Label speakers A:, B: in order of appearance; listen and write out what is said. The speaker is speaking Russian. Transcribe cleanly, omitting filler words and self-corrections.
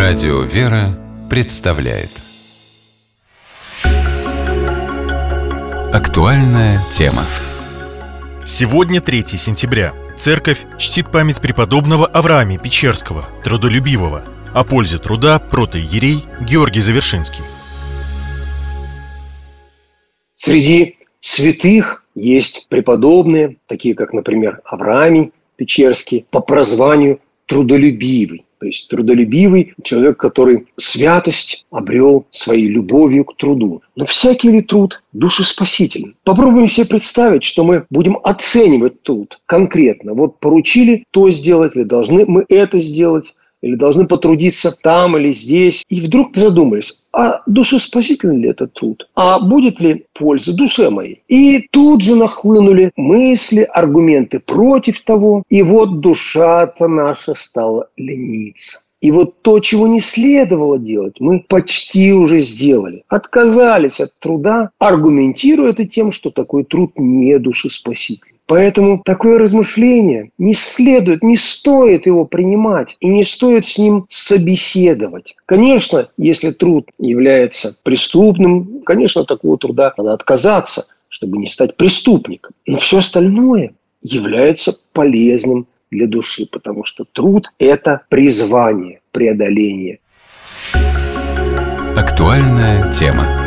A: Радио «Вера» представляет актуальная тема.
B: Сегодня 3 сентября. Церковь чтит память преподобного Авраамия Печерского, трудолюбивого. О пользе труда протоиерей Георгий Завершинский.
C: Среди святых есть преподобные, такие как, например, Авраамий Печерский, по прозванию трудолюбивый. То есть трудолюбивый человек, который святость обрел своей любовью к труду. Но всякий ли труд душеспасителен? Попробуем себе представить, что мы будем оценивать труд конкретно. Вот поручили то сделать, или должны мы это сделать, или должны потрудиться там или здесь. И вдруг задумались, а душеспасительный ли этот труд? А будет ли польза душе моей? И тут же нахлынули мысли, аргументы против того. И вот душа-то наша стала лениться. И вот то, чего не следовало делать, мы почти уже сделали. Отказались от труда, аргументируя это тем, что такой труд не душеспасительный. Поэтому такое размышление не следует, не стоит его принимать и не стоит с ним собеседовать. Конечно, если труд является преступным, конечно, от такого труда надо отказаться, чтобы не стать преступником. Но все остальное является полезным для души, потому что труд – это призвание, преодоление.
A: Актуальная тема.